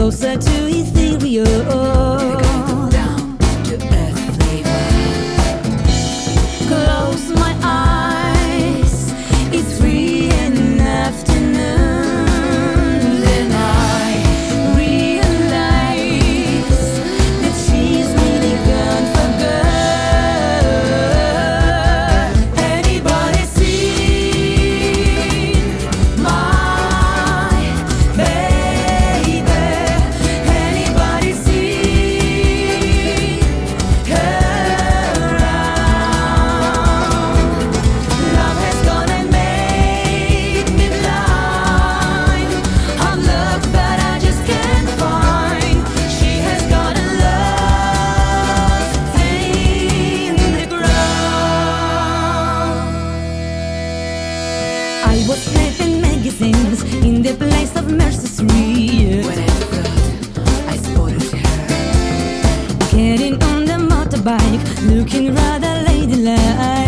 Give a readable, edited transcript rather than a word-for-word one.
closer to ethereal, down to earth flavor. close my eyes, it's 3 in the afternoon, then I realize that she's really gone for good. Anybody seen my baby? Anybody seen her around? Love has gone and made me blind. I've looked but I just can't find. She has got a love in the ground. I was flipping magazines in the place of Mercy Street, When I felt, I spotted her. getting on the motorbike, looking rather ladylike.